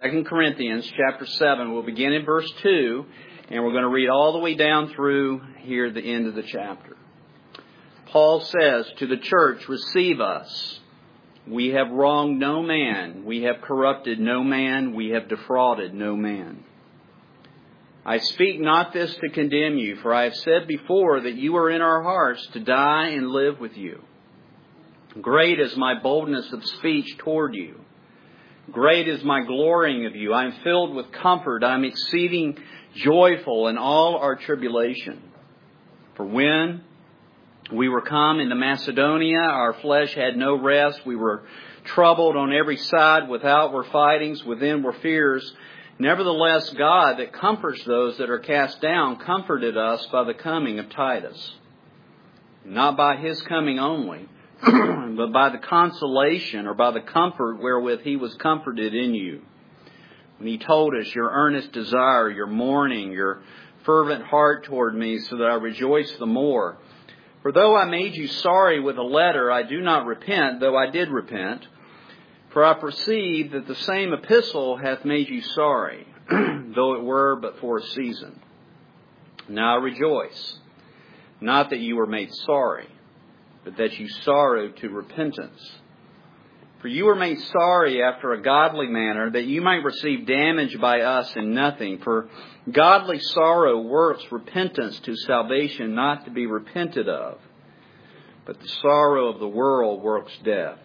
2 Corinthians chapter 7. We'll begin in verse 2, and we're going to read all the way down through here the end of the chapter. Paul says to the church, "Receive us. We have wronged no man. We have corrupted no man. We have defrauded no man. I speak not this to condemn you, for I have said before that you are in our hearts to die and live with you. Great is my boldness of speech toward you. Great is my glorying of you. I am filled with comfort. I am exceeding joyful in all our tribulation. For when we were come into Macedonia, our flesh had no rest. We were troubled on every side. Without were fightings, within were fears. Nevertheless, God that comforts those that are cast down comforted us by the coming of Titus. Not by his coming only, but by the consolation or by the comfort wherewith he was comforted in you. When he told us your earnest desire, your mourning, your fervent heart toward me, so that I rejoice the more. For though I made you sorry with a letter, I do not repent, though I did repent. For I perceive that the same epistle hath made you sorry, though it were but for a season. Now I rejoice, not that you were made sorry, but that you sorrowed to repentance. For you were made sorry after a godly manner, that you might receive damage by us in nothing. For godly sorrow works repentance to salvation, not to be repented of. But the sorrow of the world works death.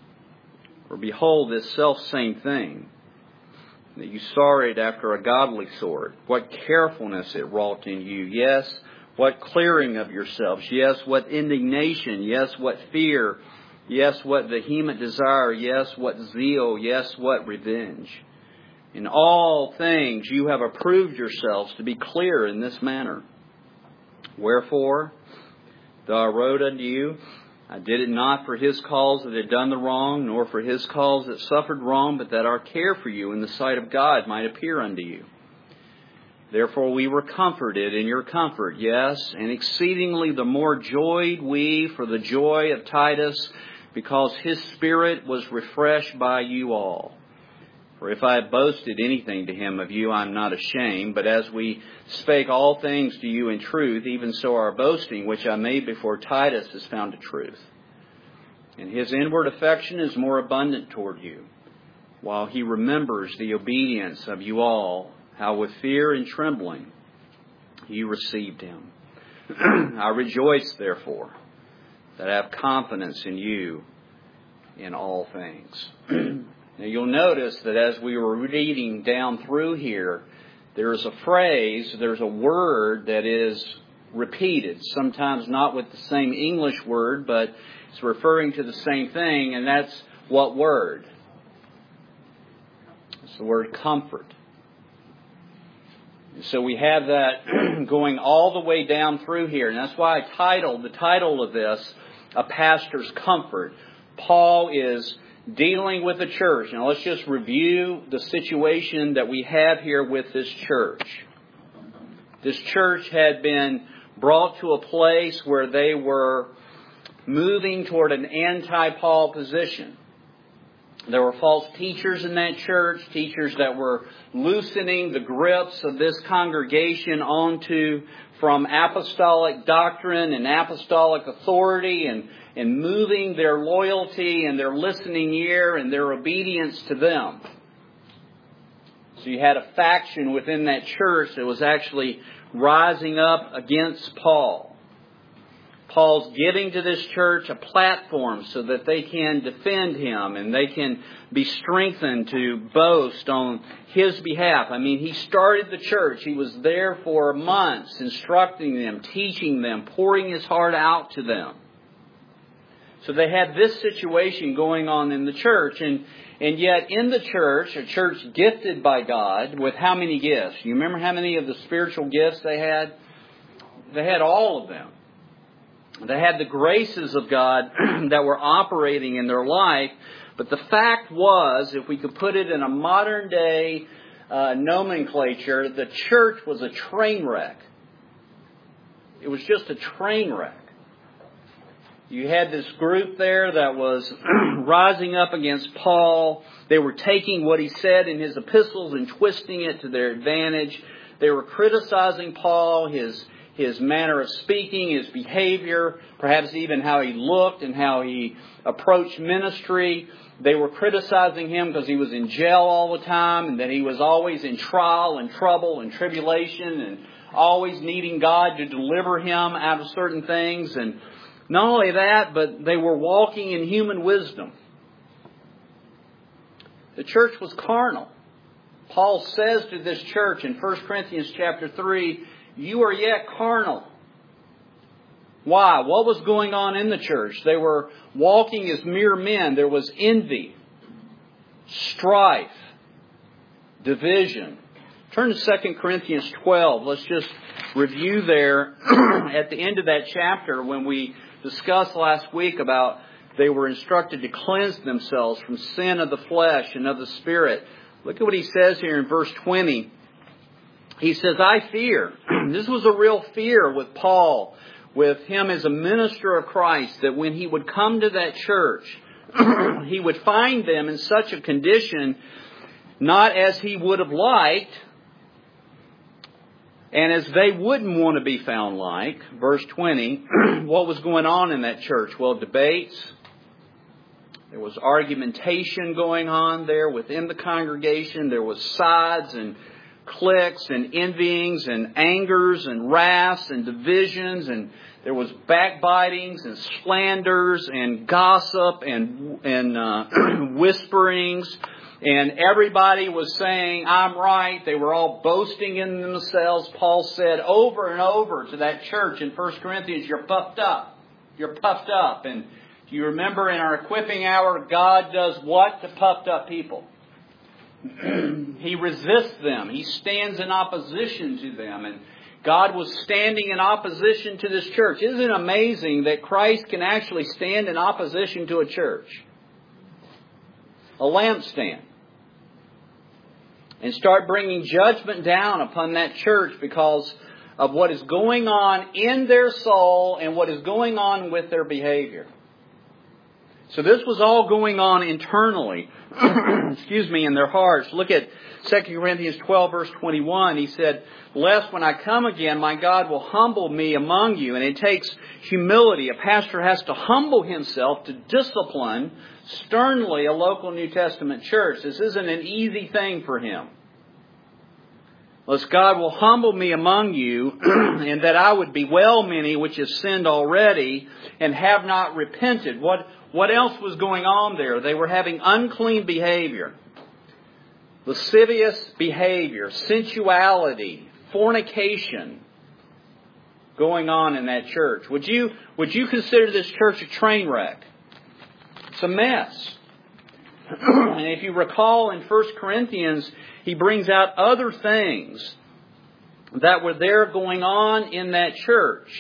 For behold, this selfsame thing, that you sorrowed after a godly sort, what carefulness it wrought in you. Yes, what clearing of yourselves. Yes, what indignation. Yes, what fear. Yes, what vehement desire. Yes, what zeal. Yes, what revenge. In all things you have approved yourselves to be clear in this manner. Wherefore, though I wrote unto you, I did it not for his cause that had done the wrong, nor for his cause that suffered wrong, but that our care for you in the sight of God might appear unto you. Therefore we were comforted in your comfort, yes, and exceedingly the more joyed we for the joy of Titus, because his spirit was refreshed by you all. For if I have boasted anything to him of you, I am not ashamed. But as we spake all things to you in truth, even so our boasting, which I made before Titus, is found to truth. And his inward affection is more abundant toward you, while he remembers the obedience of you all, how with fear and trembling you received him. I rejoice, therefore, that I have confidence in you in all things. Now you'll notice that as we were reading down through here, there's a phrase, there's a word that is repeated. Sometimes not with the same English word, but it's referring to the same thing, and that's what word? It's the word comfort. And so we have that going all the way down through here, and that's why I titled the title of this, A Pastor's Comfort. Paul is dealing with the church. Now let's just review the situation that we have here with this church. This church had been brought to a place where they were moving toward an anti-Paul position. There were false teachers in that church, teachers that were loosening the grips of this congregation from apostolic doctrine and apostolic authority and moving their loyalty and their listening ear and their obedience to them. So you had a faction within that church that was actually rising up against Paul. Paul's giving to this church a platform so that they can defend him and they can be strengthened to boast on his behalf. I mean, he started the church. He was there for months instructing them, teaching them, pouring his heart out to them. So they had this situation going on in the church. And yet in the church, a church gifted by God with how many gifts? You remember how many of the spiritual gifts they had? They had all of them. They had the graces of God that were operating in their life. But the fact was, if we could put it in a modern day nomenclature, the church was a train wreck. It was just a train wreck. You had this group there that was rising up against Paul. They were taking what he said in his epistles and twisting it to their advantage. They were criticizing Paul, his manner of speaking, his behavior, perhaps even how he looked and how he approached ministry. They were criticizing him because he was in jail all the time and that he was always in trial and trouble and tribulation and always needing God to deliver him out of certain things. And not only that, but they were walking in human wisdom. The church was carnal. Paul says to this church in 1 Corinthians chapter 3, you are yet carnal. Why? What was going on in the church? They were walking as mere men. There was envy, strife, division. Turn to 2 Corinthians 12. Let's just review there at the end of that chapter when we discussed last week about they were instructed to cleanse themselves from sin of the flesh and of the spirit. Look at what he says here in verse 20. He says, I fear. This was a real fear with Paul, with him as a minister of Christ, that when he would come to that church, he would find them in such a condition, not as he would have liked, and as they wouldn't want to be found like. Verse 20, what was going on in that church? Well, debates. There was argumentation going on there within the congregation. There was sides and cliques and envyings and angers and wraths and divisions, and there was backbitings and slanders and gossip and whisperings. And everybody was saying, I'm right. They were all boasting in themselves. Paul said over and over to that church in 1 Corinthians, you're puffed up. You're puffed up. And do you remember in our equipping hour, God does what to puffed up people? He resists them. He stands in opposition to them. And God was standing in opposition to this church. Isn't it amazing that Christ can actually stand in opposition to a church? A lampstand. And start bringing judgment down upon that church because of what is going on in their soul and what is going on with their behavior. So this was all going on internally, in their hearts. Look at 2 Corinthians 12, verse 21. He said, lest when I come again, my God will humble me among you. And it takes humility. A pastor has to humble himself to discipline sternly a local New Testament church. This isn't an easy thing for him. Lest God will humble me among you, and that I would bewail many which have sinned already and have not repented. What else was going on there? They were having unclean behavior, lascivious behavior, sensuality, fornication going on in that church. Would you consider this church a train wreck? It's a mess. And if you recall in 1 Corinthians, he brings out other things that were there going on in that church.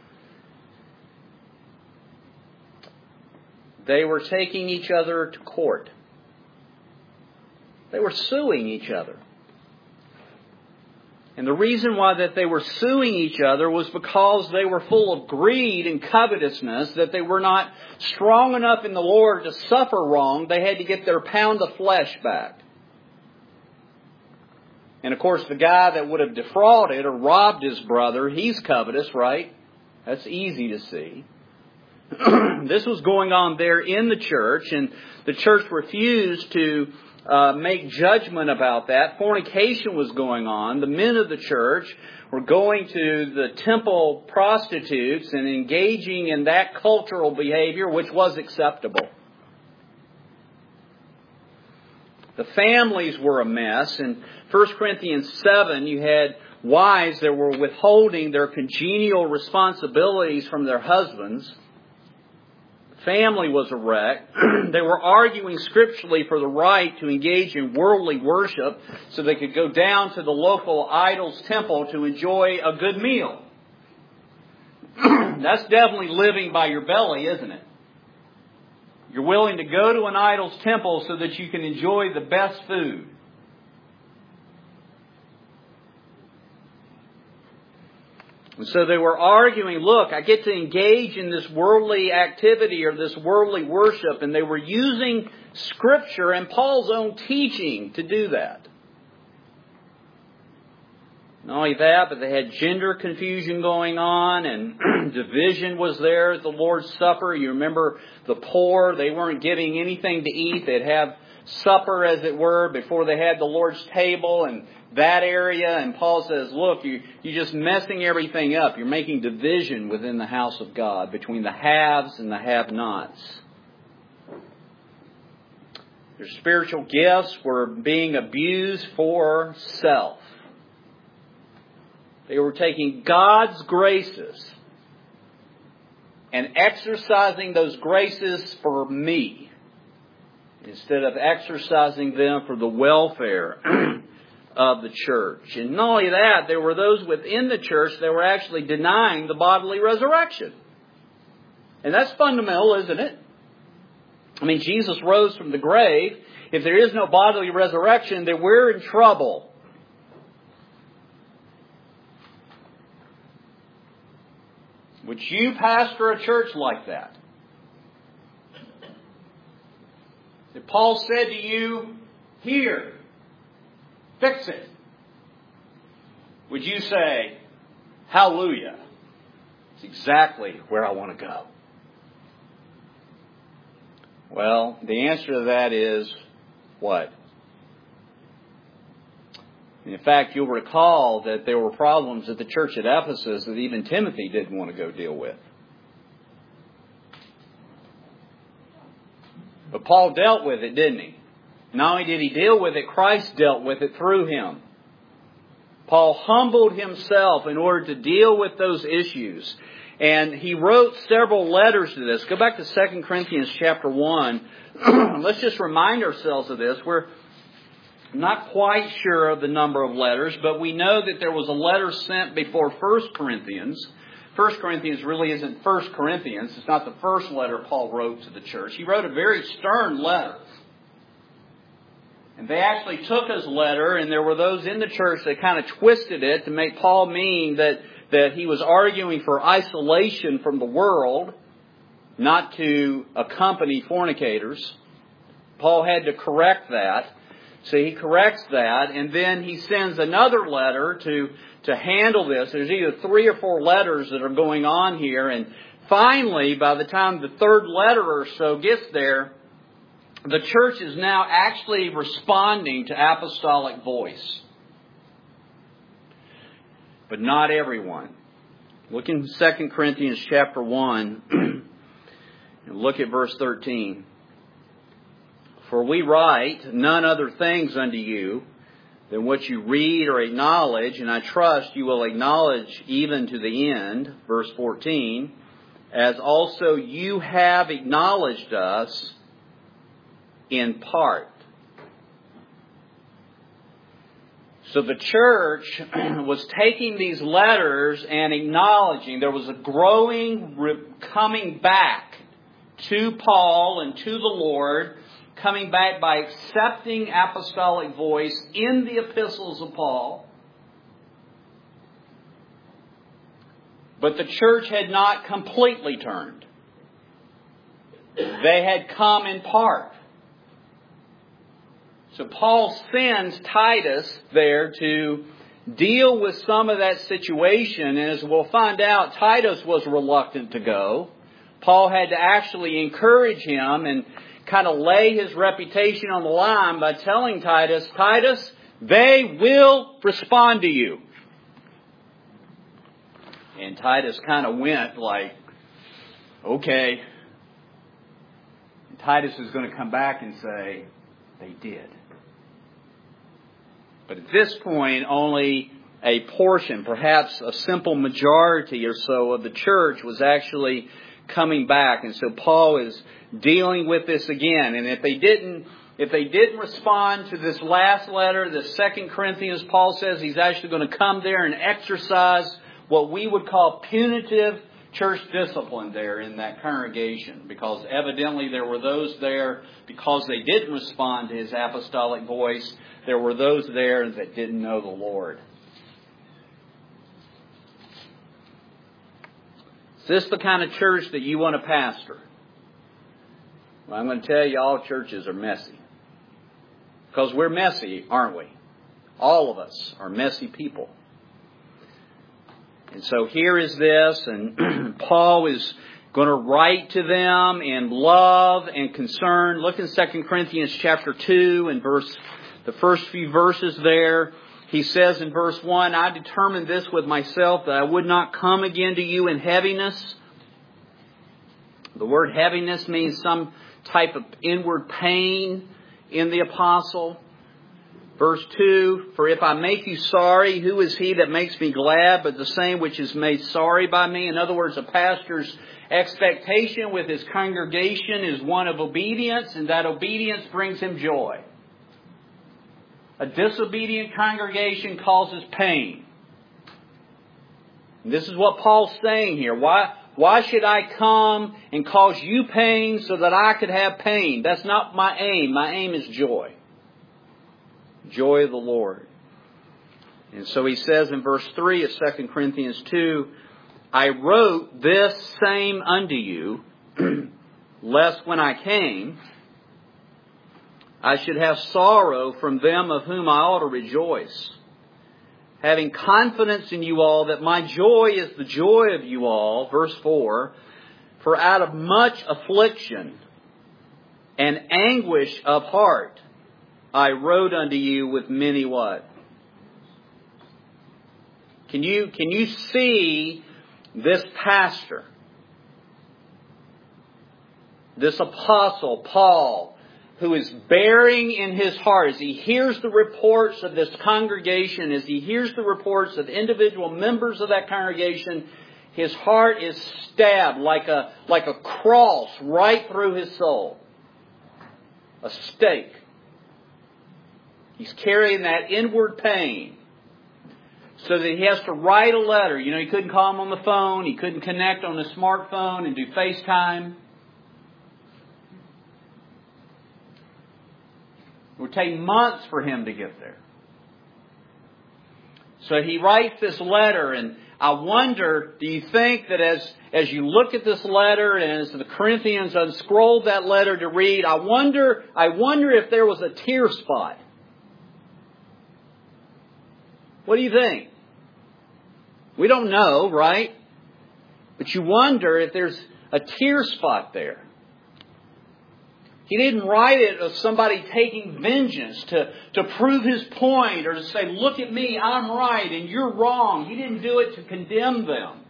They were taking each other to court. They were suing each other. And the reason why that they were suing each other was because they were full of greed and covetousness, that they were not strong enough in the Lord to suffer wrong. They had to get their pound of flesh back. And of course, the guy that would have defrauded or robbed his brother, he's covetous, right? That's easy to see. This was going on there in the church, and the church refused to make judgment about that. Fornication was going on. The men of the church were going to the temple prostitutes and engaging in that cultural behavior which was acceptable. The families were a mess. In 1 Corinthians 7, you had wives that were withholding their congenial responsibilities from their husbands. Family was a wreck. They were arguing scripturally for the right to engage in worldly worship so they could go down to the local idol's temple to enjoy a good meal. That's definitely living by your belly, isn't it? You're willing to go to an idol's temple so that you can enjoy the best food. And so they were arguing, look, I get to engage in this worldly activity or this worldly worship, and they were using Scripture and Paul's own teaching to do that. Not only that, but they had gender confusion going on, and division was there at the Lord's Supper. You remember the poor, they weren't getting anything to eat. They'd have supper, as it were, before they had the Lord's table and that area. And Paul says, look, you're just messing everything up. You're making division within the house of God between the haves and the have-nots. Their spiritual gifts were being abused for self. They were taking God's graces and exercising those graces for me instead of exercising them for the welfare of the church. And not only that, there were those within the church that were actually denying the bodily resurrection. And that's fundamental, isn't it? I mean, Jesus rose from the grave. If there is no bodily resurrection, then we're in trouble. Would you pastor a church like that? If Paul said to you, here, fix it, would you say, hallelujah, it's exactly where I want to go? Well, the answer to that is what? In fact, you'll recall that there were problems at the church at Ephesus that even Timothy didn't want to go deal with. But Paul dealt with it, didn't he? Not only did he deal with it, Christ dealt with it through him. Paul humbled himself in order to deal with those issues. And he wrote several letters to this. Go back to 2 Corinthians chapter 1. Let's just remind ourselves of this. We're not quite sure of the number of letters, but we know that there was a letter sent before 1 Corinthians. 1 Corinthians really isn't 1 Corinthians. It's not the first letter Paul wrote to the church. He wrote a very stern letter. And they actually took his letter, and there were those in the church that kind of twisted it to make Paul mean that he was arguing for isolation from the world, not to accompany fornicators. Paul had to correct that. So he corrects that, and then he sends another letter to handle this. There's either 3 or 4 letters that are going on here. And finally, by the time the third letter or so gets there, the church is now actually responding to apostolic voice. But not everyone. Look in 2 Corinthians chapter 1 and look at verse 13. For we write none other things unto you than what you read or acknowledge, and I trust you will acknowledge even to the end. Verse 14, as also you have acknowledged us in part. So the church was taking these letters and acknowledging there was a growing coming back to Paul and to the Lord, coming back by accepting apostolic voice in the epistles of Paul. But the church had not completely turned. They had come in part. So Paul sends Titus there to deal with some of that situation. And as we'll find out, Titus was reluctant to go. Paul had to actually encourage him and kind of lay his reputation on the line by telling Titus, Titus, they will respond to you. And Titus kind of went like, okay. And Titus is going to come back and say, they did. But at this point, only a portion, perhaps a simple majority or so of the church was actually coming back. And so Paul is dealing with this again. And if they didn't respond to this last letter, the 2 Corinthians, Paul says he's actually going to come there and exercise what we would call punitive church discipline there in that congregation. Because evidently there were those there, because they didn't respond to his apostolic voice, there were those there that didn't know the Lord. Is this the kind of church that you want to pastor? Well, I'm going to tell you, all churches are messy. Because we're messy, aren't we? All of us are messy people. And so here is this, and Paul is going to write to them in love and concern. Look in 2 Corinthians chapter 2 and the first few verses there. He says in verse 1, I determined this with myself, that I would not come again to you in heaviness. The word heaviness means some type of inward pain in the apostle. Verse 2, for if I make you sorry, who is he that makes me glad but the same which is made sorry by me? In other words, a pastor's expectation with his congregation is one of obedience, and that obedience brings him joy. A disobedient congregation causes pain. And this is what Paul's saying here. Why should I come and cause you pain so that I could have pain? That's not my aim. My aim is joy. Joy of the Lord. And so he says in verse 3 of 2 Corinthians 2, I wrote this same unto you, lest when I came, I should have sorrow from them of whom I ought to rejoice. Having confidence in you all that my joy is the joy of you all. Verse 4, for out of much affliction and anguish of heart, I wrote unto you with many what? Can you see this pastor, this apostle, Paul, who is bearing in his heart, as he hears the reports of this congregation, as he hears the reports of individual members of that congregation, his heart is stabbed like a cross right through his soul. A stake. He's carrying that inward pain. So that he has to write a letter. You know, he couldn't call him on the phone. He couldn't connect on the smartphone and do FaceTime. It would take months for him to get there. So he writes this letter, and I wonder, do you think that as you look at this letter and as the Corinthians unscrolled that letter to read, I wonder if there was a tear spot. What do you think? We don't know, right? But you wonder if there's a tear spot there. He didn't write it of somebody taking vengeance to prove his point or to say, look at me, I'm right and you're wrong. He didn't do it to condemn them.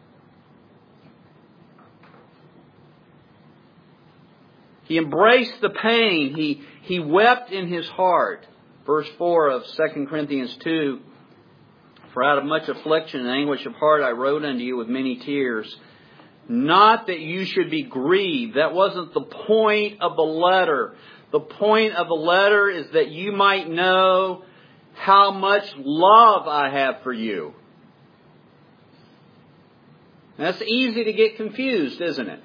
He embraced the pain. He wept in his heart. Verse 4 of 2 Corinthians 2. For out of much affliction and anguish of heart I wrote unto you with many tears. Not that you should be grieved. That wasn't the point of the letter. The point of the letter is that you might know how much love I have for you. That's easy to get confused, isn't it?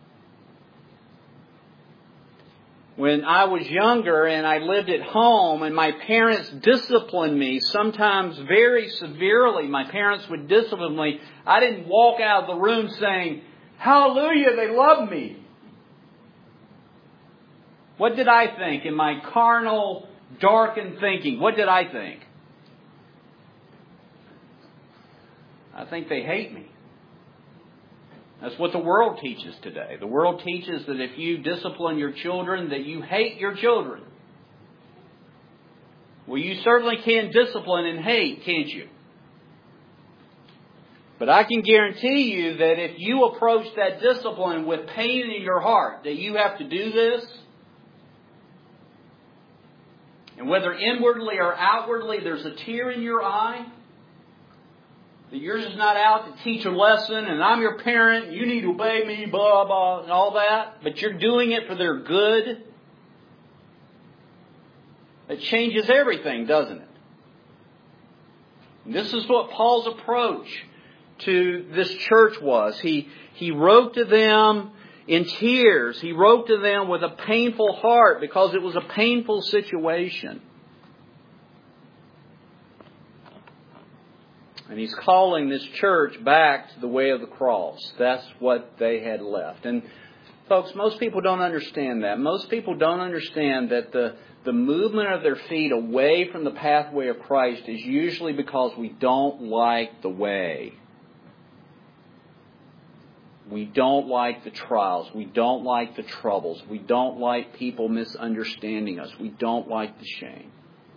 When I was younger and I lived at home and my parents disciplined me, sometimes very severely, my parents would discipline me, I didn't walk out of the room saying, hallelujah, they love me. What did I think in my carnal, darkened thinking? What did I think? I think they hate me. That's what the world teaches today. The world teaches that if you discipline your children, that you hate your children. Well, you certainly can discipline and hate, can't you? But I can guarantee you that if you approach that discipline with pain in your heart, that you have to do this, and whether inwardly or outwardly there's a tear in your eye, that you're just not out to teach a lesson and I'm your parent, you need to obey me, blah, blah, and all that. But you're doing it for their good. It changes everything, doesn't it? And this is what Paul's approach to this church was. He wrote to them in tears. He wrote to them with a painful heart because it was a painful situation. And he's calling this church back to the way of the cross. That's what they had left. And folks, most people don't understand that. Most people don't understand that the movement of their feet away from the pathway of Christ is usually because we don't like the way. We don't like the trials. We don't like the troubles. We don't like people misunderstanding us. We don't like the shame.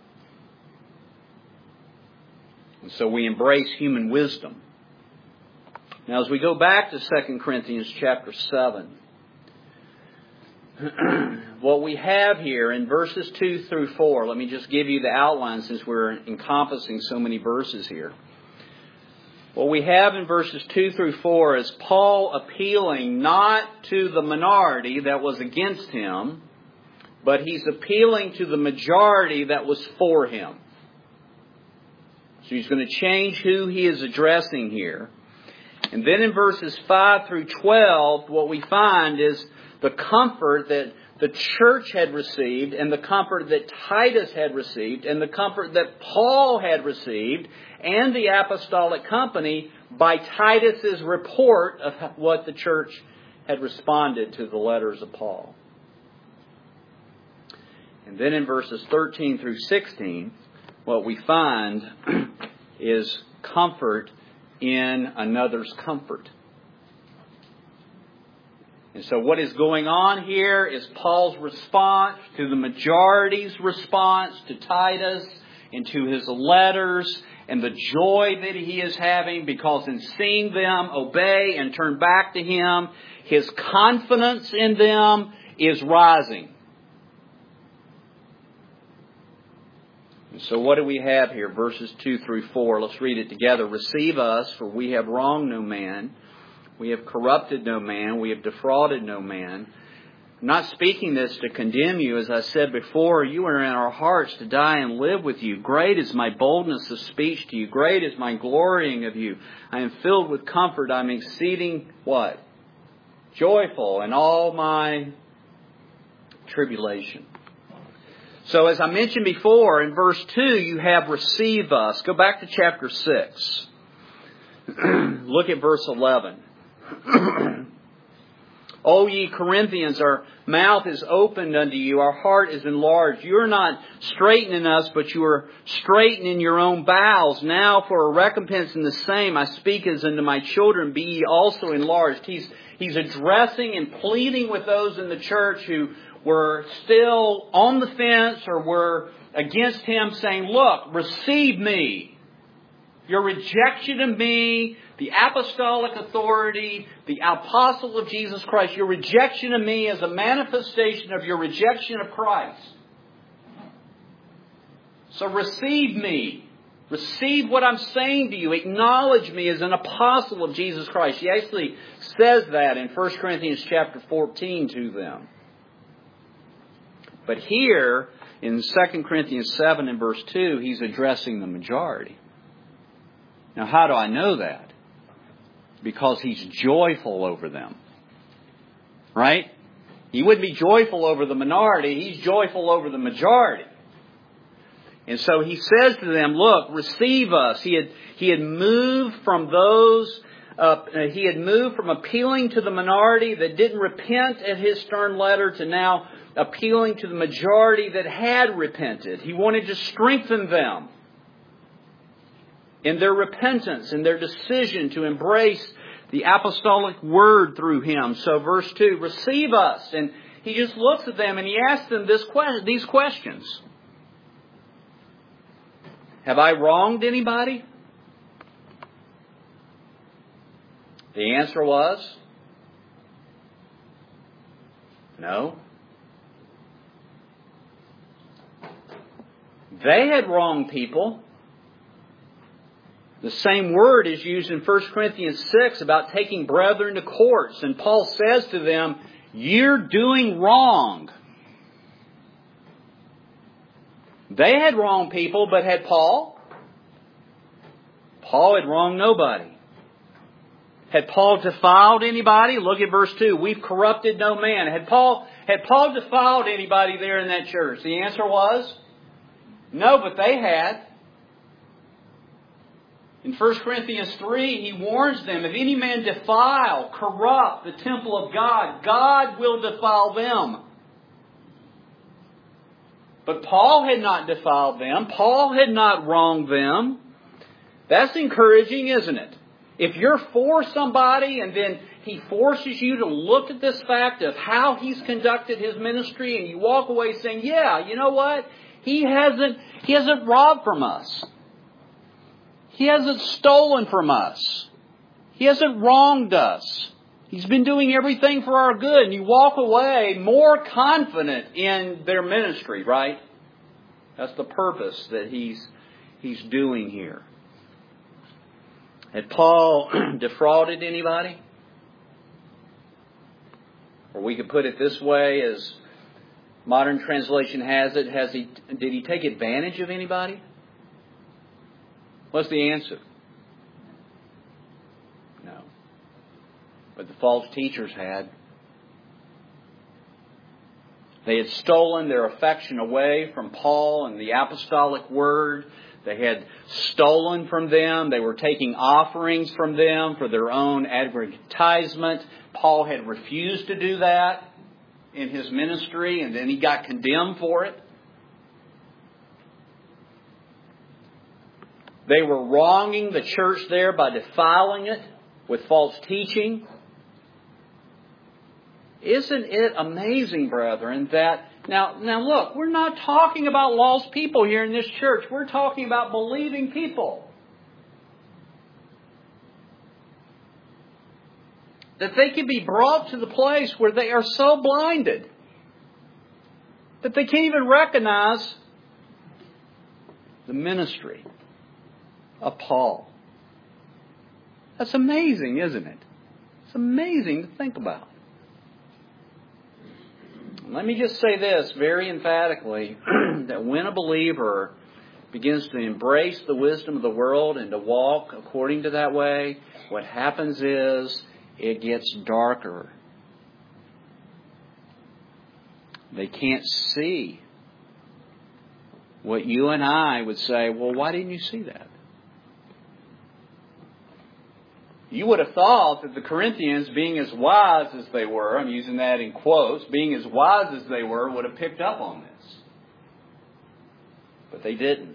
And so we embrace human wisdom. Now, as we go back to 2 Corinthians chapter 7, what we have here in verses 2 through 4, let me just give you the outline since we're encompassing so many verses here. What we have in verses 2 through 4 is Paul appealing not to the minority that was against him, but he's appealing to the majority that was for him. So he's going to change who he is addressing here. And then in verses 5 through 12, what we find is the comfort that the church had received, and the comfort that Titus had received, and the comfort that Paul had received, and the apostolic company by Titus's report of what the church had responded to the letters of Paul. And then in verses 13 through 16, what we find is comfort in another's comfort. And so what is going on here is Paul's response to the majority's response to Titus and to his letters, and the joy that he is having because in seeing them obey and turn back to him, his confidence in them is rising. So what do we have here? Verses 2 through 4. Let's read it together. Receive us, for we have wronged no man. We have corrupted no man. We have defrauded no man. I'm not speaking this to condemn you. As I said before, you are in our hearts to die and live with you. Great is my boldness of speech to you. Great is my glorying of you. I am filled with comfort. I'm exceeding what? Joyful in all my tribulation. So as I mentioned before, in verse 2, you have receive us. Go back to chapter 6. Look at verse 11. O ye Corinthians, our mouth is opened unto you, our heart is enlarged. You are not straitening us, but you are straightening your own bowels. Now for a recompense in the same, I speak as unto my children, be ye also enlarged. He's addressing and pleading with those in the church who were still on the fence or were against him, saying, look, receive me. Your rejection of me, the apostolic authority, the apostle of Jesus Christ, your rejection of me is a manifestation of your rejection of Christ. So receive me. Receive what I'm saying to you. Acknowledge me as an apostle of Jesus Christ. He actually says that in 1 Corinthians chapter 14 to them. But here, in 2 Corinthians 7 and verse 2, he's addressing the majority. Now, how do I know that? Because he's joyful over them. Right? He wouldn't be joyful over the minority. He's joyful over the majority. And so he says to them, look, receive us. He had moved from those... he had moved from appealing to the minority that didn't repent at his stern letter to now appealing to the majority that had repented. He wanted to strengthen them in their repentance, in their decision to embrace the apostolic word through him. So verse 2, receive us. And he just looks at them and he asks them these questions. Have I wronged anybody? The answer was no. They had wronged people. The same word is used in 1 Corinthians 6 about taking brethren to courts. And Paul says to them, you're doing wrong. They had wronged people, but had Paul? Paul had wronged nobody. Had Paul defiled anybody? Look at verse 2. We've corrupted no man. Had Paul defiled anybody there in that church? The answer was no, but they had. In 1 Corinthians 3, he warns them, if any man defile, corrupt the temple of God, God will defile them. But Paul had not defiled them. Paul had not wronged them. That's encouraging, isn't it? If you're for somebody and then he forces you to look at this fact of how he's conducted his ministry and you walk away saying, yeah, you know what? He hasn't robbed from us. He hasn't stolen from us. He hasn't wronged us. He's been doing everything for our good. And you walk away more confident in their ministry, right? That's the purpose that he's doing here. Had Paul defrauded anybody? Or we could put it this way, as modern translation has it, did he take advantage of anybody? What's the answer? No. But the false teachers had. They had stolen their affection away from Paul and the apostolic word. They had stolen from them. They were taking offerings from them for their own advertisement. Paul had refused to do that in his ministry, and then he got condemned for it. They were wronging the church there by defiling it with false teaching. Isn't it amazing, brethren, that... Now look, we're not talking about lost people here in this church. We're talking about believing people. That they can be brought to the place where they are so blinded that they can't even recognize the ministry of Paul. That's amazing, isn't it? It's amazing to think about. Let me just say this very emphatically, that when a believer begins to embrace the wisdom of the world and to walk according to that way, what happens is it gets darker. They can't see what you and I would say, well, why didn't you see that? You would have thought that the Corinthians, being as wise as they were, I'm using that in quotes, being as wise as they were, would have picked up on this. But they didn't.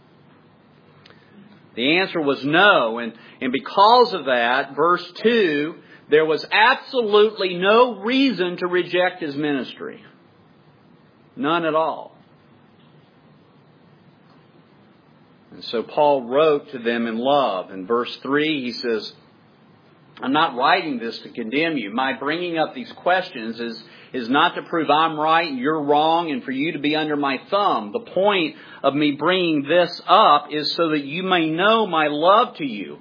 The answer was no. And because of that, verse 2, there was absolutely no reason to reject his ministry. None at all. And so Paul wrote to them in love. In verse 3, he says, I'm not writing this to condemn you. My bringing up these questions is not to prove I'm right and you're wrong and for you to be under my thumb. The point of me bringing this up is so that you may know my love to you.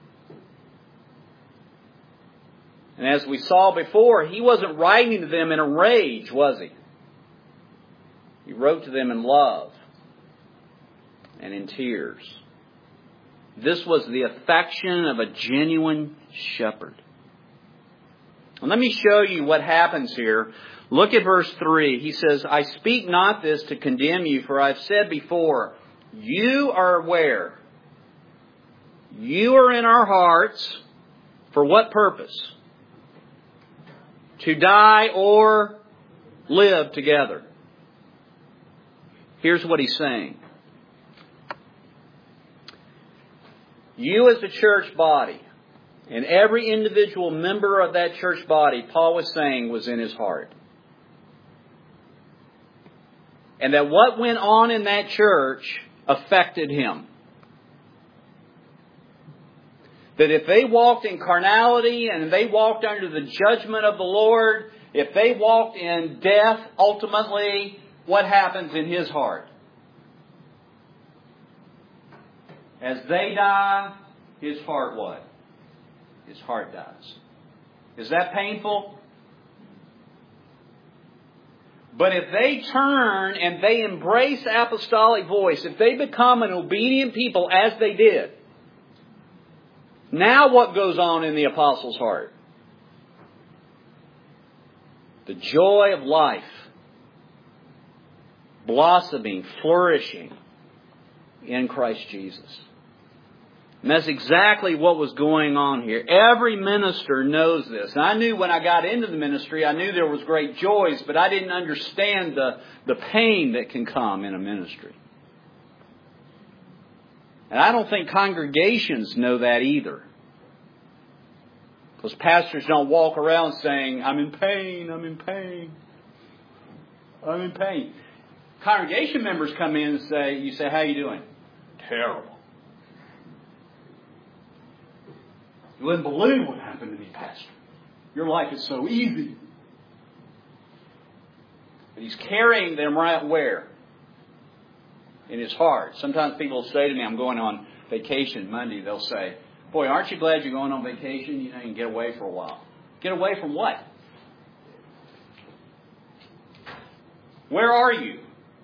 And as we saw before, he wasn't writing to them in a rage, was he? He wrote to them in love and in tears. This was the affection of a genuine shepherd. And let me show you what happens here. Look at verse 3. He says, I speak not this to condemn you, for I've said before, you are where? You are in our hearts. For what purpose? To die or live together. Here's what he's saying. You as a church body, and every individual member of that church body, Paul was saying, was in his heart. And that what went on in that church affected him. That if they walked in carnality and they walked under the judgment of the Lord, if they walked in death, ultimately, what happens in his heart? As they die, his heart what? His heart dies. Is that painful? But if they turn and they embrace apostolic voice, if they become an obedient people as they did, now what goes on in the apostle's heart? The joy of life, blossoming, flourishing in Christ Jesus. And that's exactly what was going on here. Every minister knows this. And I knew when I got into the ministry, I knew there was great joys, but I didn't understand the pain that can come in a ministry. And I don't think congregations know that either. Because pastors don't walk around saying, I'm in pain, I'm in pain, I'm in pain. Congregation members come in and say, you say, how are you doing? Terrible. You wouldn't believe what happened to me, Pastor. Your life is so easy. But he's carrying them right where? In his heart. Sometimes people say to me, I'm going on vacation Monday. They'll say, boy, aren't you glad you're going on vacation? You know, you can get away for a while. Get away from what? Where are you?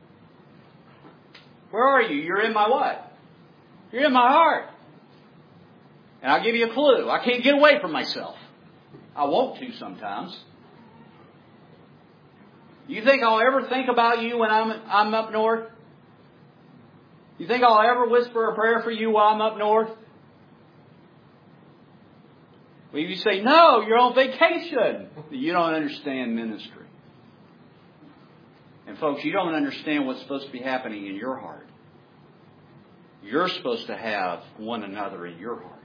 Where are you? You're in my what? You're in my heart. And I'll give you a clue. I can't get away from myself. I want to sometimes. You think I'll ever think about you when I'm up north? You think I'll ever whisper a prayer for you while I'm up north? Well, you say, no, you're on vacation. You don't understand ministry. And folks, you don't understand what's supposed to be happening in your heart. You're supposed to have one another in your heart.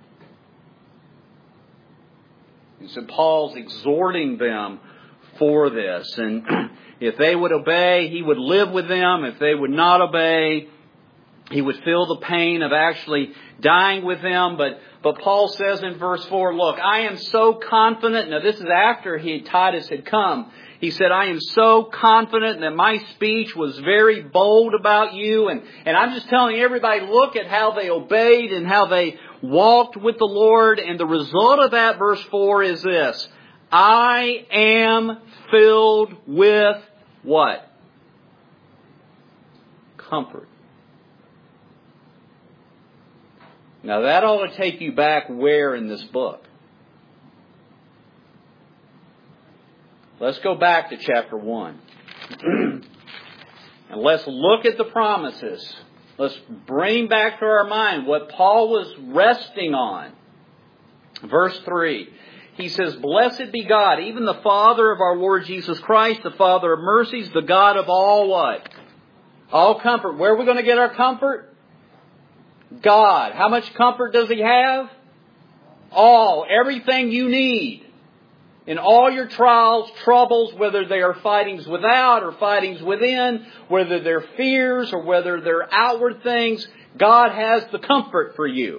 And so Paul's exhorting them for this. And if they would obey, he would live with them. If they would not obey, he would feel the pain of actually dying with them. But Paul says in verse 4, look, I am so confident. Now this is after Titus had come. He said, I am so confident that my speech was very bold about you. And I'm just telling everybody, look at how they obeyed and how they walked with the Lord. And the result of that, verse 4, is this. I am filled with what? Comfort. Now that ought to take you back where in this book? Let's go back to chapter 1. And let's look at the promises. Let's bring back to our mind what Paul was resting on. Verse 3. He says, blessed be God, even the Father of our Lord Jesus Christ, the Father of mercies, the God of all what? All comfort. Where are we going to get our comfort? God. How much comfort does He have? All. Everything you need. In all your trials, troubles, whether they are fightings without or fightings within, whether they're fears or whether they're outward things, God has the comfort for you.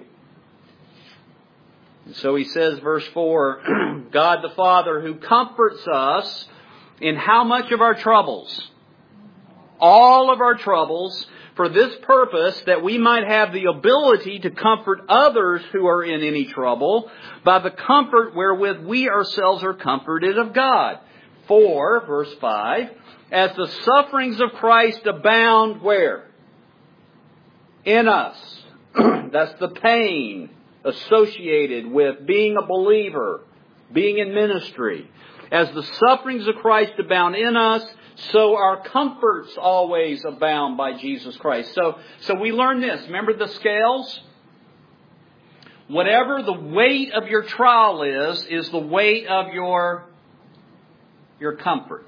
And so he says, verse 4, God the Father who comforts us in how much of our troubles? All of our troubles, for this purpose, that we might have the ability to comfort others who are in any trouble by the comfort wherewith we ourselves are comforted of God. For, verse 5, as the sufferings of Christ abound, where? In us. That's the pain associated with being a believer, being in ministry. As the sufferings of Christ abound in us, so our comforts always abound by Jesus Christ. So we learn this. Remember the scales? Whatever the weight of your trial is the weight of your comfort.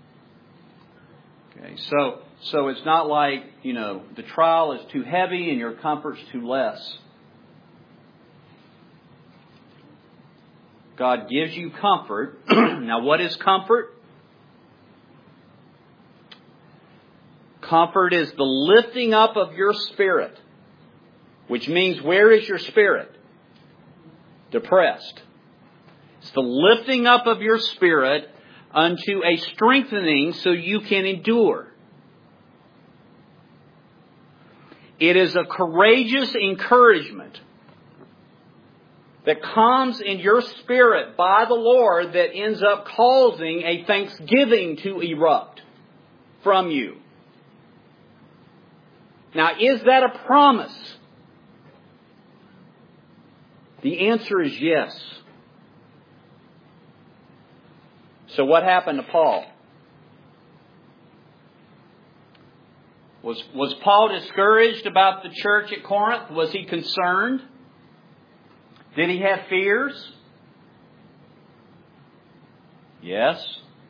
Okay, so it's not like, the trial is too heavy and your comfort's too less. God gives you comfort. Now what is comfort? Comfort is the lifting up of your spirit. Which means, where is your spirit? Depressed. It's the lifting up of your spirit unto a strengthening so you can endure. It is a courageous encouragement that comes in your spirit by the Lord that ends up causing a thanksgiving to erupt from you. Now, is that a promise? The answer is yes. So what happened to Paul? Was Paul discouraged about the church at Corinth? Was he concerned? Did he have fears? Yes.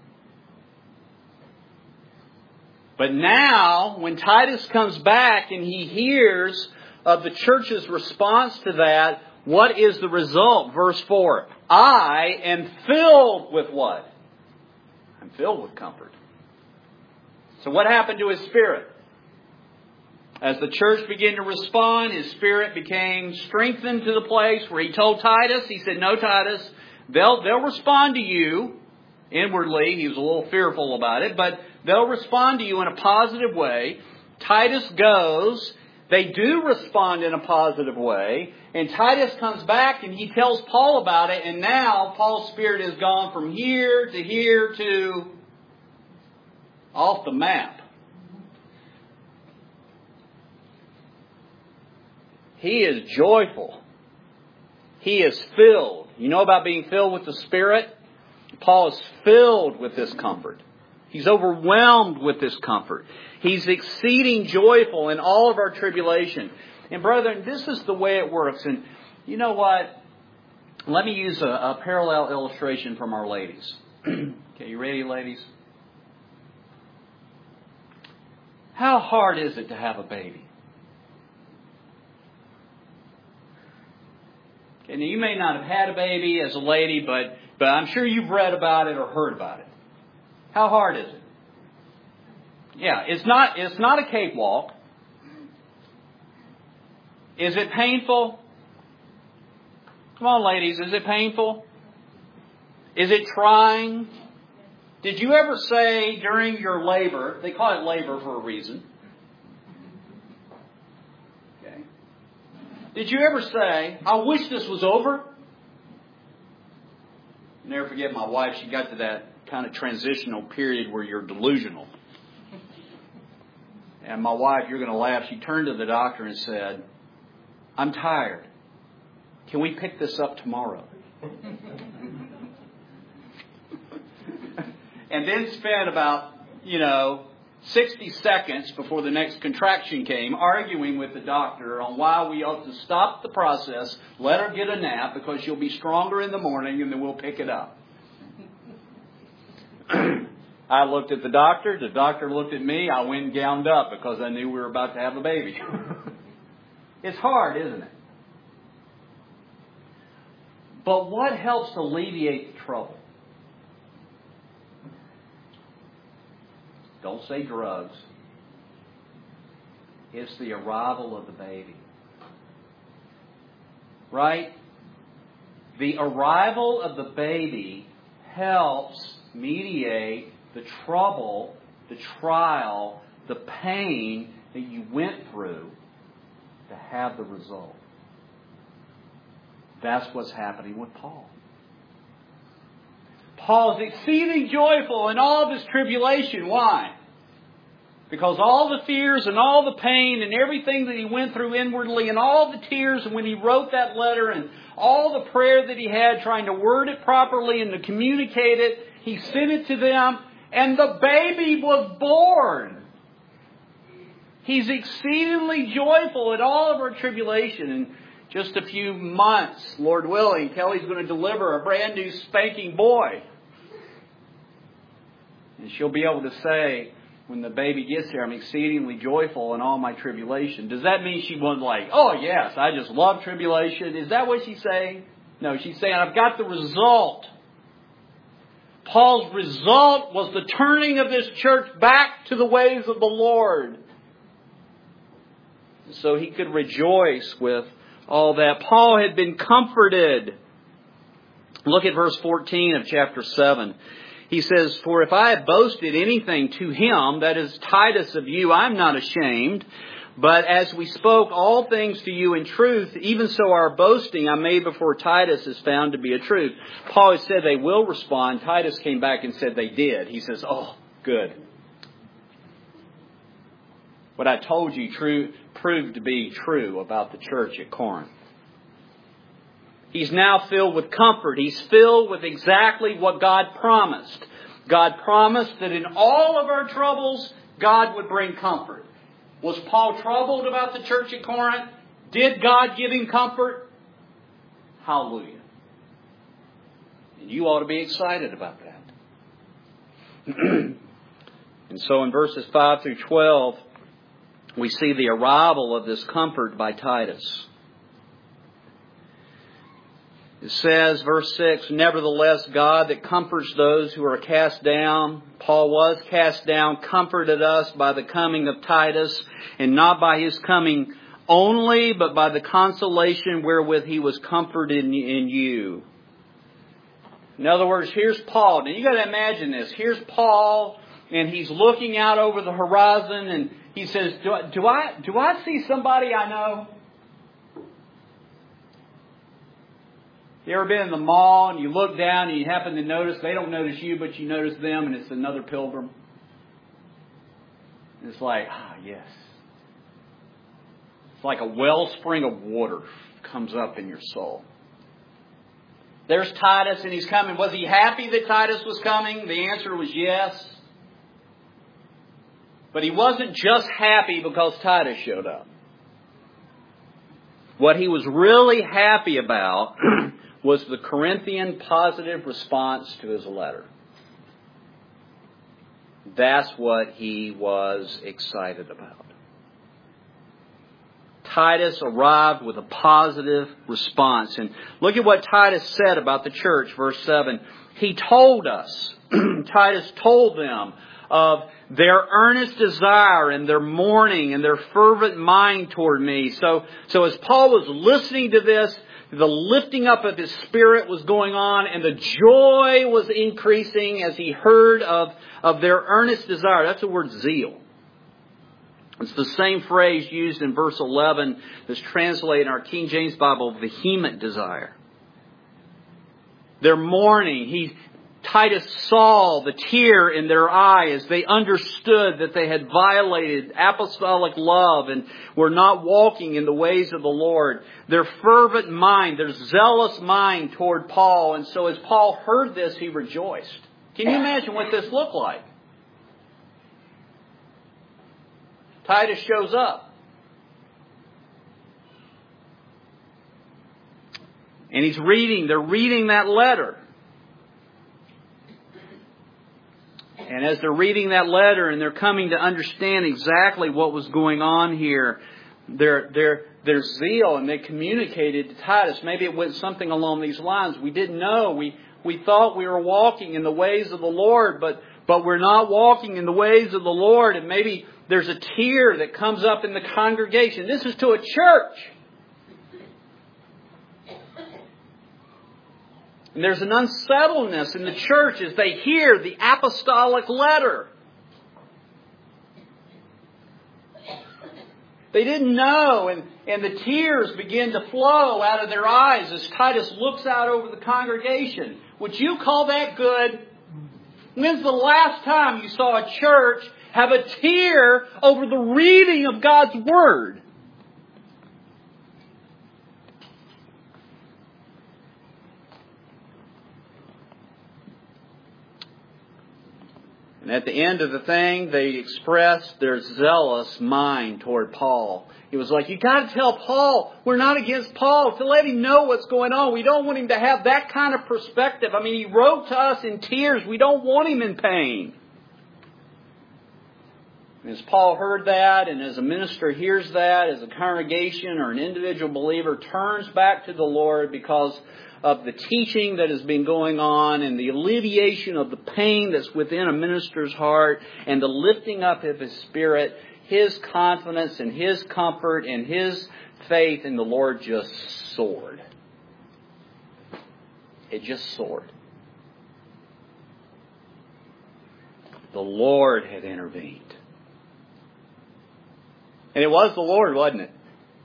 But now, when Titus comes back and he hears of the church's response to that, what is the result? Verse 4. I am filled with what? I'm filled with comfort. So what happened to his spirit? As the church began to respond, his spirit became strengthened to the place where he told Titus, he said, no, Titus, they'll respond to you inwardly. He was a little fearful about it, but they'll respond to you in a positive way. Titus goes. They do respond in a positive way. And Titus comes back and he tells Paul about it. And now Paul's spirit has gone from here to off the map. He is joyful. He is filled. You know about being filled with the Spirit? Paul is filled with this comfort. He's overwhelmed with this comfort. He's exceeding joyful in all of our tribulation. And brethren, this is the way it works. And you know what? Let me use a parallel illustration from our ladies. Okay, you ready, ladies? How hard is it to have a baby? Okay, now you may not have had a baby as a lady, but I'm sure you've read about it or heard about it. How hard is it? Yeah, it's not a cakewalk. Is it painful? Come on, ladies, is it painful? Is it trying? Did you ever say during your labor, they call it labor for a reason. Okay. Did you ever say, I wish this was over? I'll never forget my wife, she got to that kind of transitional period where you're delusional. And my wife, you're going to laugh, she turned to the doctor and said, I'm tired. Can we pick this up tomorrow? And then spent about, 60 seconds before the next contraction came arguing with the doctor on why we ought to stop the process, let her get a nap because she'll be stronger in the morning and then we'll pick it up. I looked at the doctor looked at me, I went and gowned up because I knew we were about to have a baby. It's hard, isn't it? But what helps alleviate the trouble? Don't say drugs. It's the arrival of the baby. Right? The arrival of the baby helps mediate the trouble, the trial, the pain that you went through to have the result. That's what's happening with Paul. Paul is exceeding joyful in all of his tribulation. Why? Because all the fears and all the pain and everything that he went through inwardly and all the tears and when he wrote that letter and all the prayer that he had trying to word it properly and to communicate it, he sent it to them and the baby was born. He's exceedingly joyful in all of our tribulation. And just a few months, Lord willing, Kelly's going to deliver a brand new spanking boy. And she'll be able to say, when the baby gets here, I'm exceedingly joyful in all my tribulation. Does that mean she wasn't like, oh yes, I just love tribulation? Is that what she's saying? No, she's saying, I've got the result. Paul's result was the turning of this church back to the ways of the Lord. So he could rejoice with all that. Paul had been comforted. Look at verse 14 of chapter 7. He says, for if I have boasted anything to him, that is Titus of you, I'm not ashamed. But as we spoke all things to you in truth, even so our boasting I made before Titus is found to be a truth. Paul has said they will respond. Titus came back and said they did. He says, oh, good. What I told you proved to be true about the church at Corinth. He's now filled with comfort. He's filled with exactly what God promised. God promised that in all of our troubles, God would bring comfort. Was Paul troubled about the church at Corinth? Did God give him comfort? Hallelujah. And you ought to be excited about that. And so in verses 5 through 12, we see the arrival of this comfort by Titus. It says, verse 6, "Nevertheless, God that comforts those who are cast down," Paul was cast down, "comforted us by the coming of Titus, and not by his coming only, but by the consolation wherewith he was comforted in you." In other words, here's Paul. Now you got to imagine this. Here's Paul, and he's looking out over the horizon, and he says, do I see somebody I know? You ever been in the mall and you look down and you happen to notice, they don't notice you, but you notice them, and it's another pilgrim? And it's like, yes. It's like a wellspring of water comes up in your soul. There's Titus, and he's coming. Was he happy that Titus was coming? The answer was yes. But he wasn't just happy because Titus showed up. What he was really happy about was the Corinthian positive response to his letter. That's what he was excited about. Titus arrived with a positive response. And look at what Titus said about the church, verse 7. He told us, Titus told them of their earnest desire and their mourning and their fervent mind toward me. So as Paul was listening to this, the lifting up of his spirit was going on, and the joy was increasing as he heard of their earnest desire. That's the word zeal. It's the same phrase used in verse 11 that's translated in our King James Bible, vehement desire. Their mourning. Titus saw the tear in their eye as they understood that they had violated apostolic love and were not walking in the ways of the Lord. Their fervent mind, their zealous mind toward Paul. And so as Paul heard this, he rejoiced. Can you imagine what this looked like? Titus shows up. And they're reading that letter. And as they're reading that letter and they're coming to understand exactly what was going on here, their zeal, and they communicated to Titus. Maybe it went something along these lines. We didn't know. We thought we were walking in the ways of the Lord, but we're not walking in the ways of the Lord. And maybe there's a tear that comes up in the congregation. This is to a church. And there's an unsettledness in the church as they hear the apostolic letter. They didn't know, and the tears begin to flow out of their eyes as Titus looks out over the congregation. Would you call that good? When's the last time you saw a church have a tear over the reading of God's Word? And at the end of the thing, they expressed their zealous mind toward Paul. It was like, you got to tell Paul, we're not against Paul, to let him know what's going on. We don't want him to have that kind of perspective. I mean, he wrote to us in tears. We don't want him in pain. And as Paul heard that, and as a minister hears that, as a congregation or an individual believer turns back to the Lord because of the teaching that has been going on and the alleviation of the pain that's within a minister's heart and the lifting up of his spirit, his confidence and his comfort and his faith in the Lord just soared. It just soared. The Lord had intervened. And it was the Lord, wasn't it?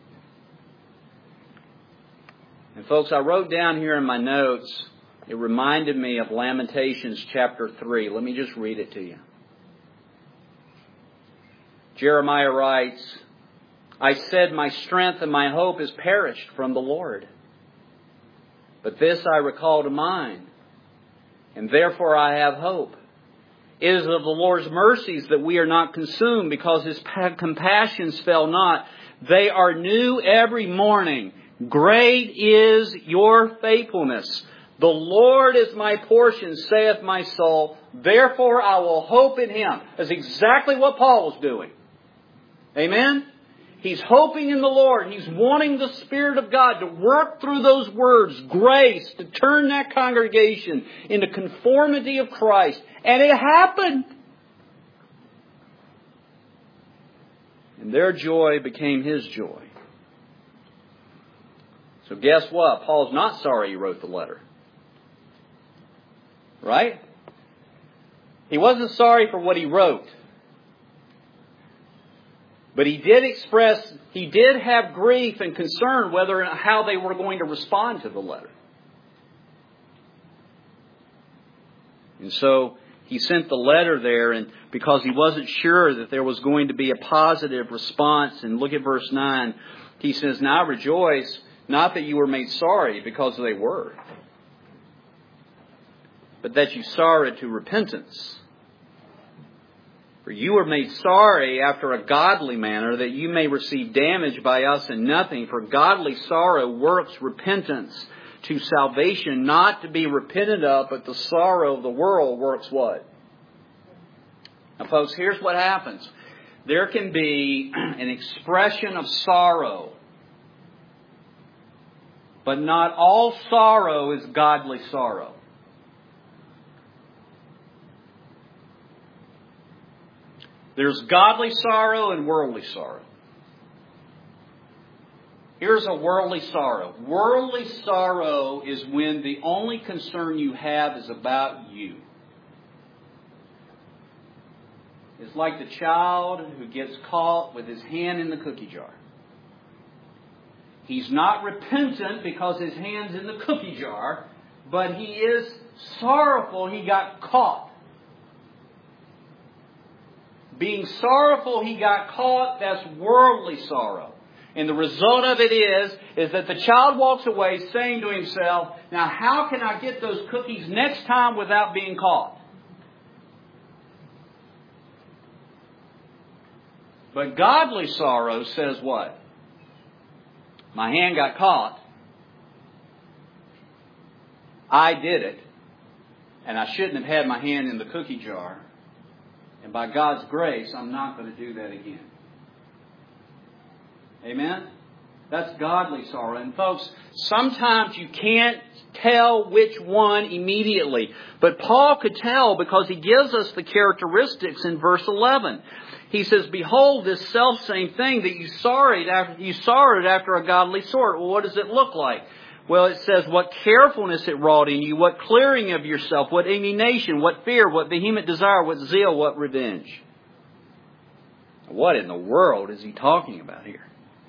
And folks, I wrote down here in my notes, it reminded me of Lamentations chapter 3. Let me just read it to you. Jeremiah writes, I said, my strength and my hope is perished from the Lord. But this I recall to mind, and therefore I have hope. It is of the Lord's mercies that we are not consumed, because His compassions fail not. They are new every morning. Great is your faithfulness. The Lord is my portion, saith my soul. Therefore I will hope in Him. That's exactly what Paul was doing. Amen? He's hoping in the Lord. He's wanting the Spirit of God to work through those words, grace, to turn that congregation into conformity of Christ. And it happened. And their joy became his joy. So guess what? Paul's not sorry he wrote the letter. Right? He wasn't sorry for what he wrote. But he did have grief and concern whether and how they were going to respond to the letter. And so he sent the letter there, and because he wasn't sure that there was going to be a positive response. And look at verse 9. He says, "Now rejoice, not that you were made sorry, because they were, but that you sorrowed to repentance. For you were made sorry after a godly manner, that you may receive damage by us in nothing. For godly sorrow works repentance to salvation, not to be repented of, but the sorrow of the world works what?" Now, folks, here's what happens. There can be an expression of sorrow, but not all sorrow is godly sorrow. There's godly sorrow and worldly sorrow. Here's a worldly sorrow. Worldly sorrow is when the only concern you have is about you. It's like the child who gets caught with his hand in the cookie jar. He's not repentant because his hand's in the cookie jar, but he is sorrowful he got caught. Being sorrowful he got caught, that's worldly sorrow. And the result of it is that the child walks away saying to himself, now how can I get those cookies next time without being caught? But godly sorrow says what? My hand got caught. I did it. And I shouldn't have had my hand in the cookie jar. And by God's grace, I'm not going to do that again. Amen? That's godly sorrow. And folks, sometimes you can't tell which one immediately. But Paul could tell because he gives us the characteristics in verse 11. He says, "Behold, this selfsame thing that you sorrowed after a godly sort." Well, what does it look like? Well, it says what carefulness it wrought in you, what clearing of yourself, what indignation, what fear, what vehement desire, what zeal, what revenge. What in the world is he talking about here?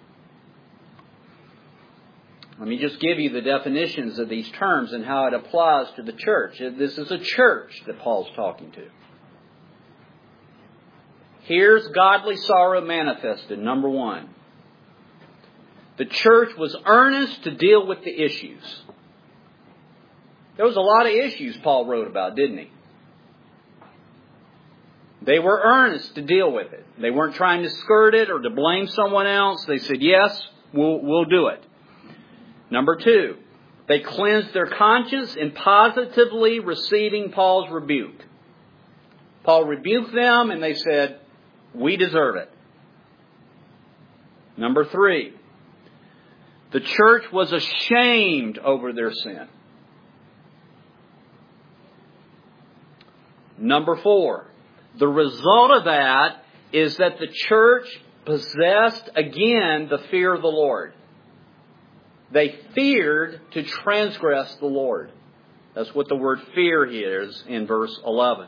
Let me just give you the definitions of these terms and how it applies to the church. This is a church that Paul's talking to. Here's godly sorrow manifested. Number one. The church was earnest to deal with the issues. There was a lot of issues Paul wrote about, didn't he? They were earnest to deal with it. They weren't trying to skirt it or to blame someone else. They said, yes, we'll do it. Number two, they cleansed their conscience in positively receiving Paul's rebuke. Paul rebuked them and they said, we deserve it. Number three, the church was ashamed over their sin. Number four, the result of that is that the church possessed again the fear of the Lord. They feared to transgress the Lord. That's what the word fear is in verse 11.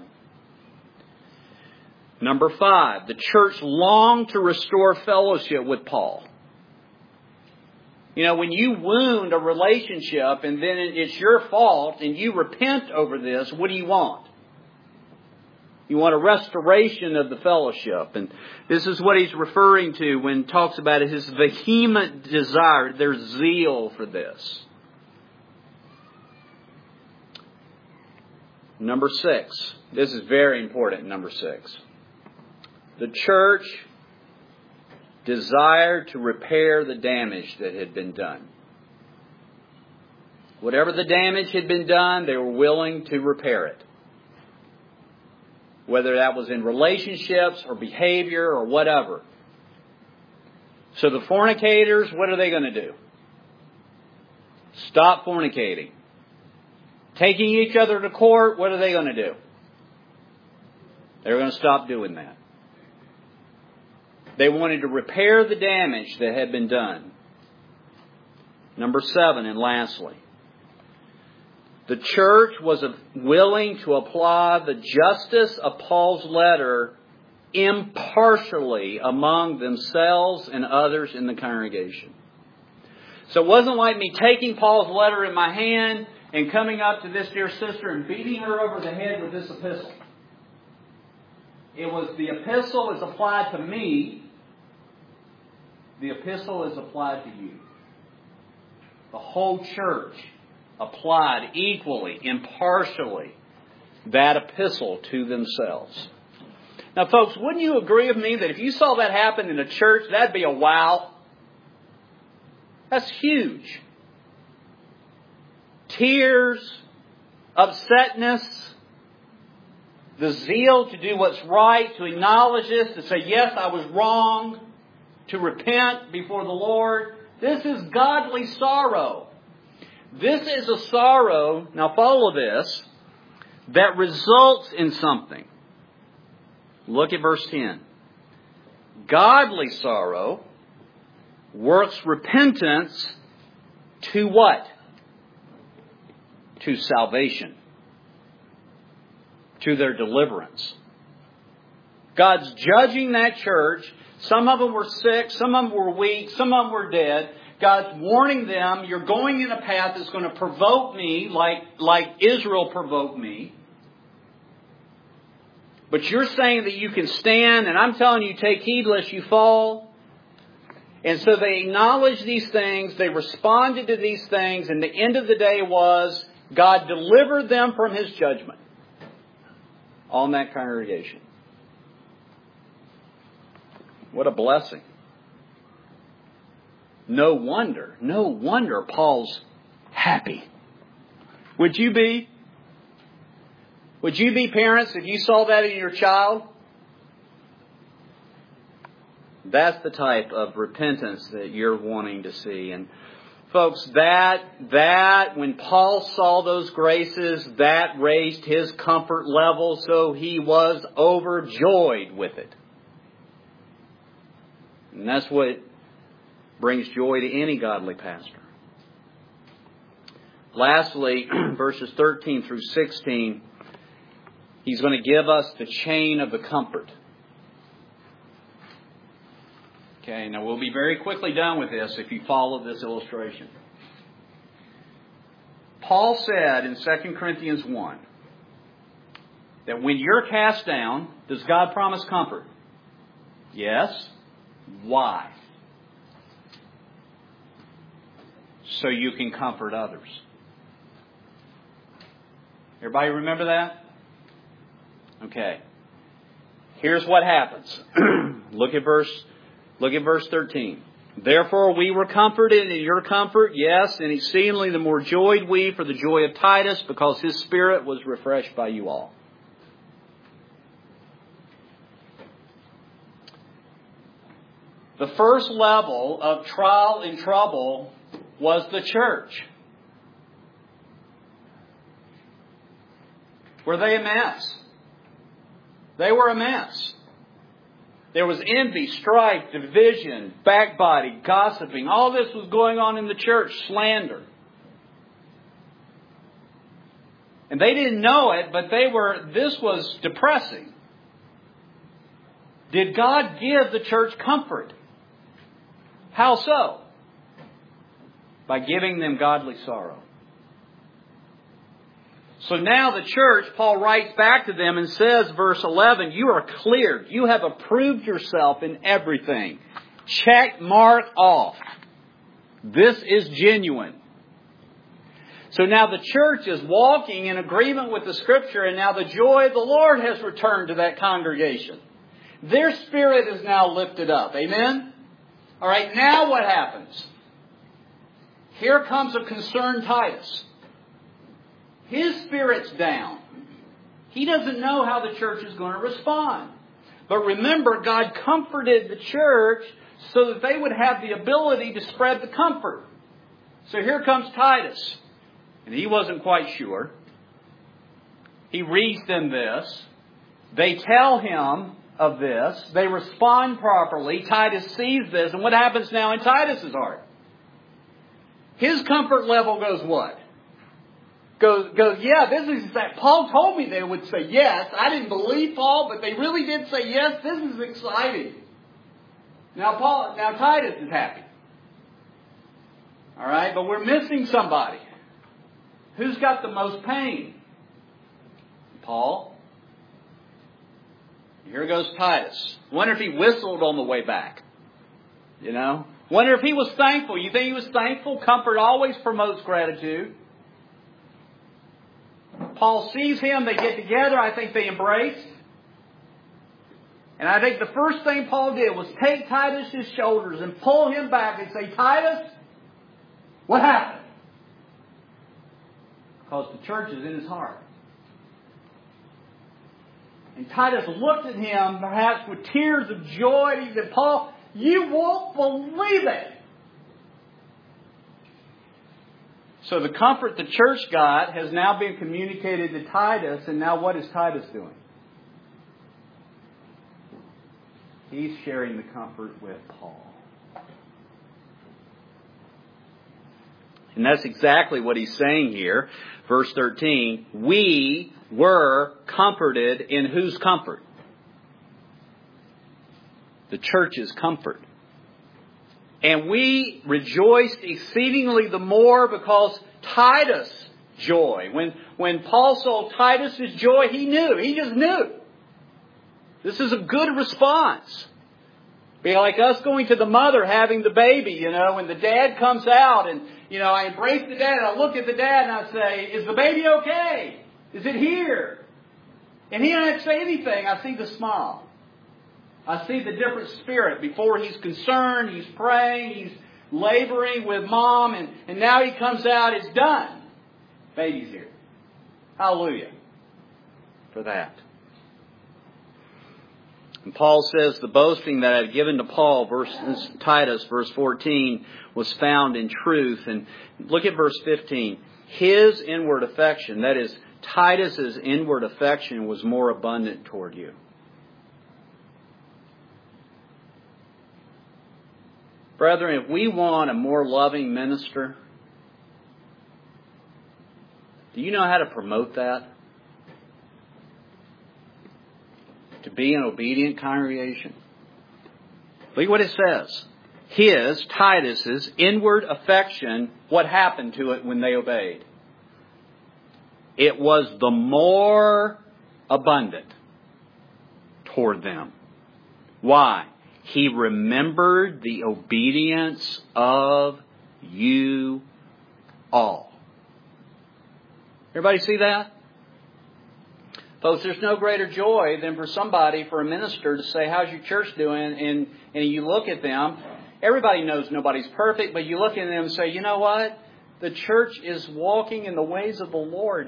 Number five, the church longed to restore fellowship with Paul. You know, when you wound a relationship and then it's your fault and you repent over this, what do you want? You want a restoration of the fellowship. And this is what he's referring to when he talks about his vehement desire, their zeal for this. Number six. This is very important, number six. The church desired to repair the damage that had been done. Whatever the damage had been done, they were willing to repair it. Whether that was in relationships or behavior or whatever. So the fornicators, what are they going to do? Stop fornicating. Taking each other to court, what are they going to do? They're going to stop doing that. They wanted to repair the damage that had been done. Number 7, and lastly, the church was willing to apply the justice of Paul's letter impartially among themselves and others in the congregation. So it wasn't like me taking Paul's letter in my hand and coming up to this dear sister and beating her over the head with this epistle. It was the epistle is applied to me. The epistle is applied to you. The whole church applied equally, impartially, that epistle to themselves. Now, folks, wouldn't you agree with me that if you saw that happen in a church, that'd be a wow? That's huge. Tears, upsetness, the zeal to do what's right, to acknowledge this, to say, yes, I was wrong, to repent before the Lord. This is godly sorrow. This is a sorrow, now follow this, that results in something. Look at verse 10. Godly sorrow works repentance to what? To salvation. To their deliverance. God's judging that church. Some of them were sick, some of them were weak, some of them were dead. God's warning them, you're going in a path that's going to provoke me like Israel provoked me. But you're saying that you can stand, and I'm telling you, take heed lest you fall. And so they acknowledged these things, they responded to these things, and the end of the day was, God delivered them from His judgment on that congregation. What a blessing. No wonder Paul's happy. Would you be? Would you be, parents, if you saw that in your child? That's the type of repentance that you're wanting to see. And folks, that when Paul saw those graces, that raised his comfort level, so he was overjoyed with it. And that's what brings joy to any godly pastor. Lastly, verses 13 through 16, he's going to give us the chain of the comfort. Okay, now we'll be very quickly done with this if you follow this illustration. Paul said in 2 Corinthians 1 that when you're cast down, does God promise comfort? Yes. Why? So you can comfort others. Everybody remember that? Okay. Here's what happens. Look at verse 13. Therefore we were comforted in your comfort, yes, and exceedingly the more joyed we for the joy of Titus, because his spirit was refreshed by you all. The first level of trial and trouble was the church. Were they a mess? They were a mess. There was envy, strife, division, backbiting, gossiping. All this was going on in the church. Slander. And they didn't know it, but this was depressing. Did God give the church comfort? How so? By giving them godly sorrow. So now the church, Paul writes back to them and says, verse 11, you are cleared. You have approved yourself in everything. Check mark off. This is genuine. So now the church is walking in agreement with the Scripture, and now the joy of the Lord has returned to that congregation. Their spirit is now lifted up. Amen? All right, now what happens? Here comes a concerned Titus. His spirit's down. He doesn't know how the church is going to respond. But remember, God comforted the church so that they would have the ability to spread the comfort. So here comes Titus. And he wasn't quite sure. He reads them this. They tell him of this. They respond properly. Titus sees this. And what happens now in Titus's heart? His comfort level goes what? Goes, yeah, this is that. Paul told me they would say yes. I didn't believe Paul, but they really did say yes. This is exciting. Now Titus is happy. All right, but we're missing somebody. Who's got the most pain? Paul. Here goes Titus. Wonder if he whistled on the way back. You know? Wonder if he was thankful. You think he was thankful? Comfort always promotes gratitude. Paul sees him. They get together. I think they embraced. And I think the first thing Paul did was take Titus' shoulders and pull him back and say, Titus, what happened? Because the church is in his heart. And Titus looked at him, perhaps with tears of joy. He said, Paul, you won't believe it. So the comfort the church got has now been communicated to Titus. And now what is Titus doing? He's sharing the comfort with Paul. And that's exactly what he's saying here. Verse 13, we were comforted in whose comfort? The church's comfort. And we rejoiced exceedingly the more because Titus' joy. When Paul saw Titus' joy, he knew. He just knew. This is a good response. Be like us going to the mother having the baby, you know, when the dad comes out and, you know, I embrace the dad and I look at the dad and I say, is the baby okay? Is it here? And he doesn't have to say anything. I see the smile. I see the different spirit. Before he's concerned, he's praying, he's laboring with mom, and now he comes out, it's done. Baby's here. Hallelujah for that. And Paul says the boasting that I had given to Paul, Titus, verse 14, was found in truth. And look at verse 15. His inward affection, that is, Titus's inward affection, was more abundant toward you. Brethren, if we want a more loving minister, do you know how to promote that? To be an obedient congregation? Look what it says. Titus's inward affection, what happened to it when they obeyed? It was the more abundant toward them. Why? He remembered the obedience of you all. Everybody see that? Folks, there's no greater joy than for a minister to say, how's your church doing? And you look at them. Everybody knows nobody's perfect, but you look at them and say, you know what? The church is walking in the ways of the Lord.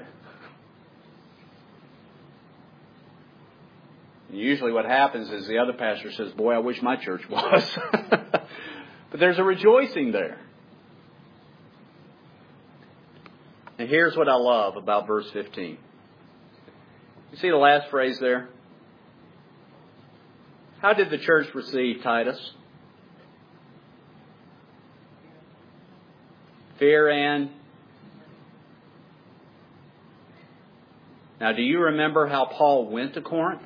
Usually what happens is the other pastor says, boy, I wish my church was. But there's a rejoicing there. And here's what I love about verse 15. You see the last phrase there? How did the church receive Titus? Fear and... Now, do you remember how Paul went to Corinth?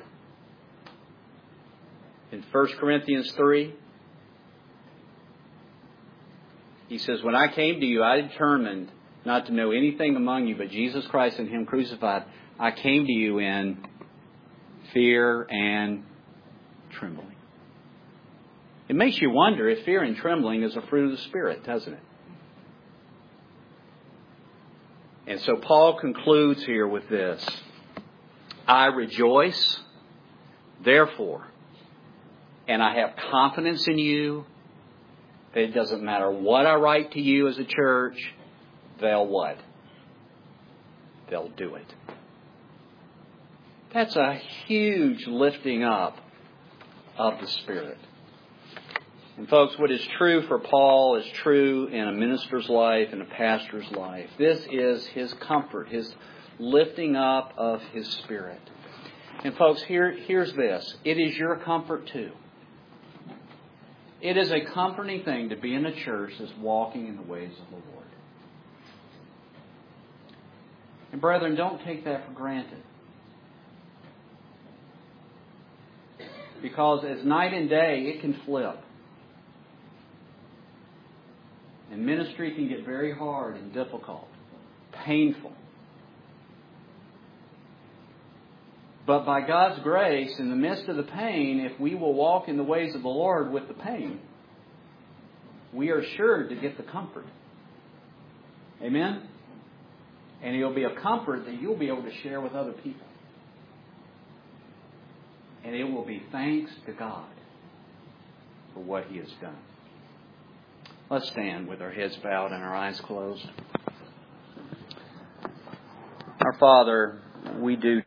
In 1 Corinthians 3, he says, when I came to you, I determined not to know anything among you but Jesus Christ and Him crucified. I came to you in fear and trembling. It makes you wonder if fear and trembling is a fruit of the Spirit, doesn't it? And so Paul concludes here with this. I rejoice, therefore, and I have confidence in you that it doesn't matter what I write to you as a church, they'll what? they'll do it. That's a huge lifting up of the Spirit. And folks, what is true for Paul is true in a minister's life and a pastor's life. This is his comfort, his lifting up of his Spirit. And folks, here's this. It is your comfort too. It is a comforting thing to be in a church that's walking in the ways of the Lord. And brethren, don't take that for granted. Because as night and day, it can flip. And ministry can get very hard and difficult, painful. But by God's grace, in the midst of the pain, if we will walk in the ways of the Lord with the pain, we are sure to get the comfort. Amen? And it'll be a comfort that you'll be able to share with other people. And it will be thanks to God for what He has done. Let's stand with our heads bowed and our eyes closed. Our Father, we do